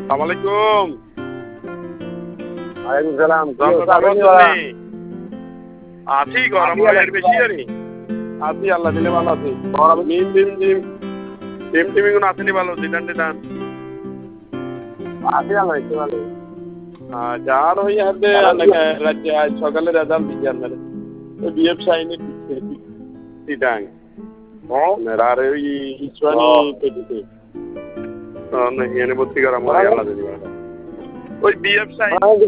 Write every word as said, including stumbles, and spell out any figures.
আসসালামাইকুম। ওয়ালাইকুম সালাম। আছি গরম এর বেশি আরে আছি আল্লাহ দিলে ভালো আছি। গরম নিম দিম দিম টিম টিমি গুলো আসেনি ভালো দিদান দিদান আছি আল্লাহ একটু ভালো। যার হই হাতে রাজ্যে আজ সকালে রেজাল্ট দিচ্ছে আপনার বিএফ সাইনে সিটাং আর ওই ইসওয়ানি পেটিতে তো হিয়ানে ভর্তি করা মনে আল্লাহ দিলে ভালো ওই বিএফ সাইন